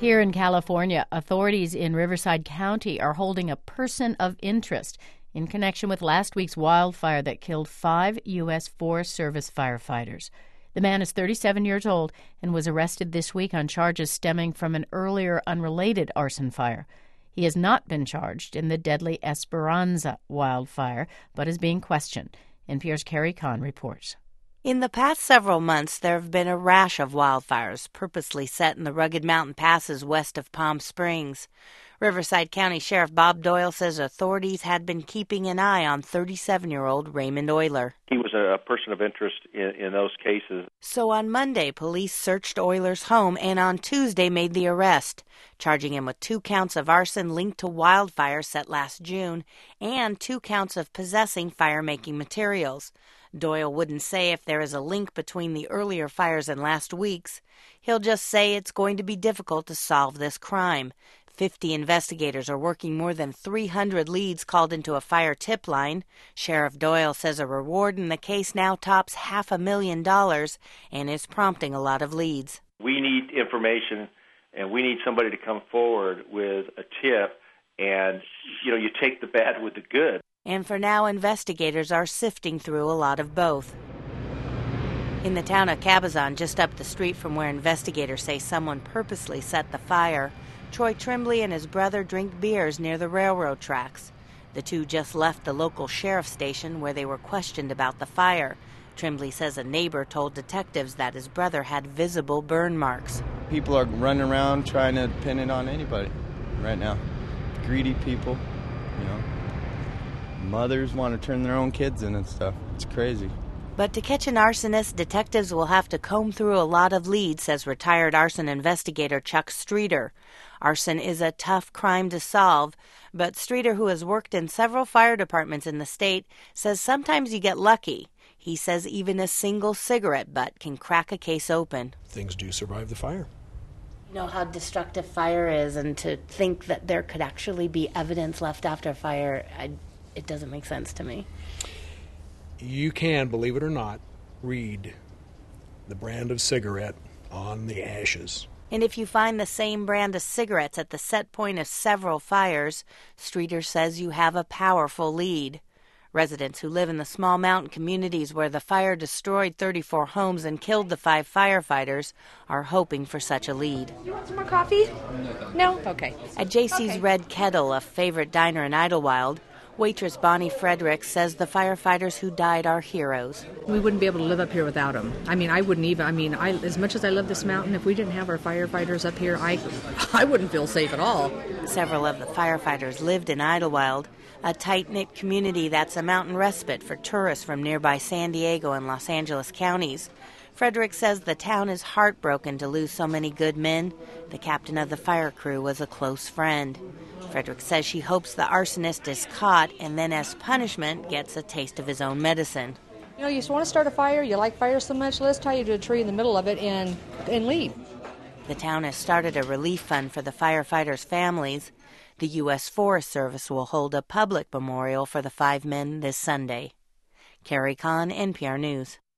Here in California, authorities in Riverside County are holding a person of interest in connection with last week's wildfire that killed 5 U.S. Forest Service firefighters. The man is 37 years old and was arrested this week on charges stemming from an earlier unrelated arson fire. He has not been charged in the deadly Esperanza wildfire, but is being questioned. NPR's Carrie Kahn reports. In the past several months, there have been a rash of wildfires purposely set in the rugged mountain passes west of Palm Springs. Riverside County Sheriff Bob Doyle says authorities had been keeping an eye on 37-year-old Raymond Oyler. He was a person of interest in those cases. So on Monday, police searched Oyler's home and on Tuesday made the arrest, charging him with 2 counts of arson linked to wildfire set last June and 2 counts of possessing fire-making materials. Doyle wouldn't say if there is a link between the earlier fires and last week's. He'll just say it's going to be difficult to solve this crime. 50 investigators are working more than 300 leads called into a fire tip line. Sheriff Doyle says a reward in the case now tops $500,000 and is prompting a lot of leads. We need information, and we need somebody to come forward with a tip, and, you take the bad with the good. And for now, investigators are sifting through a lot of both. In the town of Cabazon, just up the street from where investigators say someone purposely set the fire, Troy Tremblay and his brother drink beers near the railroad tracks. The two just left the local sheriff's station where they were questioned about the fire. Tremblay says a neighbor told detectives that his brother had visible burn marks. People are running around trying to pin it on anybody right now. Greedy people, Mothers want to turn their own kids in and stuff. It's crazy. But to catch an arsonist, detectives will have to comb through a lot of leads, says retired arson investigator Chuck Streeter. Arson is a tough crime to solve, but Streeter, who has worked in several fire departments in the state, says sometimes you get lucky. He says even a single cigarette butt can crack a case open. Things do survive the fire. You know how destructive fire is, and to think that there could actually be evidence left after fire, it doesn't make sense to me. You can, believe it or not, read the brand of cigarette on the ashes. And if you find the same brand of cigarettes at the set point of several fires, Streeter says you have a powerful lead. Residents who live in the small mountain communities where the fire destroyed 34 homes and killed the 5 firefighters are hoping for such a lead. You want some more coffee? No? Okay. At JC's Red Kettle, a favorite diner in Idlewild, waitress Bonnie Fredericks says the firefighters who died are heroes. We wouldn't be able to live up here without them. I wouldn't even, as much as I love this mountain, if we didn't have our firefighters up here, I wouldn't feel safe at all. Several of the firefighters lived in Idlewild, a tight-knit community that's a mountain respite for tourists from nearby San Diego and Los Angeles counties. Frederick says the town is heartbroken to lose so many good men. The captain of the fire crew was a close friend. Frederick says she hopes the arsonist is caught and then as punishment gets a taste of his own medicine. You just want to start a fire, you like fire so much, let's tie you to a tree in the middle of it and leave. The town has started a relief fund for the firefighters' families. The U.S. Forest Service will hold a public memorial for the 5 men this Sunday. Carrie Kahn, NPR News.